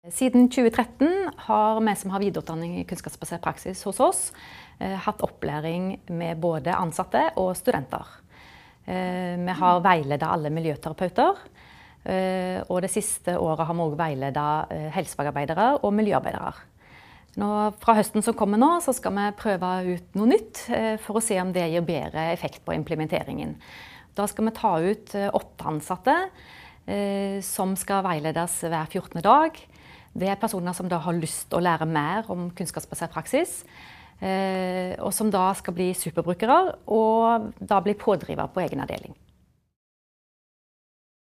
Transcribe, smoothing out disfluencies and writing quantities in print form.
Siden 2013 har vi som har videreutdanning i kunnskapsbasert praksis hos oss, hatt opplæring med både ansatte og studenter. Vi har veiledet alle miljøterapeuter, og det siste året har vi også veiledet helsefagarbeidere og miljøarbeidere. Nå, fra høsten som kommer nå, så skal vi prøve ut noe nytt for å se om det gir bedre effekt på implementeringen. Da skal vi ta ut 8 ansatte som skal veiledes hver 14. dag. Det er personer som da har lyst til å lære mer om kunnskapsbasert praksis, og som da skal bli superbrukere og da bli pådriver på egen avdeling.